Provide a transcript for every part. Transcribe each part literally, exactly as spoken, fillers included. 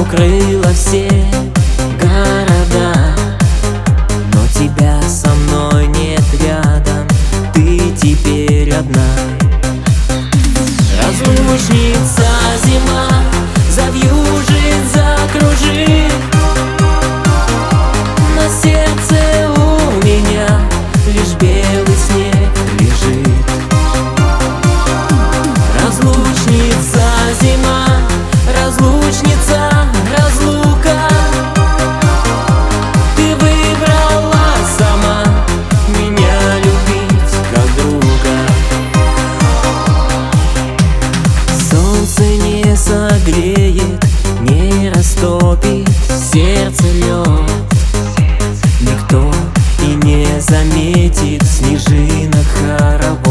укрыла все города, но тебя со мной нет рядом, ты теперь одна. Разлучница зима, завьюжит, закружит, на сердце у меня лишь белый снег лежит. Разлучница зима, разлучница, разлука, ты выбрала сама меня любить как друга. Солнце не согреет, не растопит сердце лед, никто и не заметит снежинок хоровод.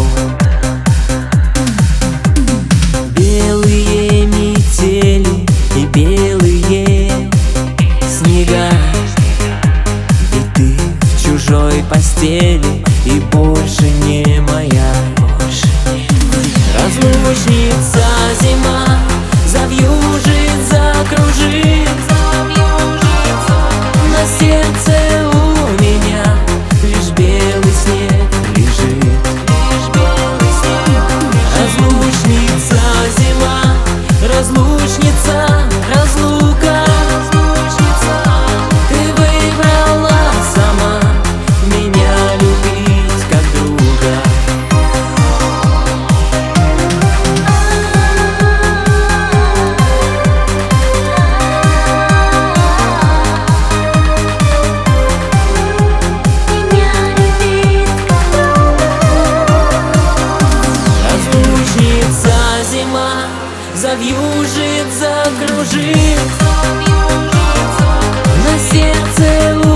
Белые метели и белые снега, ведь ты в чужой постели и больше не моя. Разлучница зима, завьюжит, закружит, на сердце у меня лишь белый снег лежит. Разлучница зима, разлучница, разлука, ты выбрала сама меня любить как друга. Разлучница зима, завьюжит, закружит, на сердце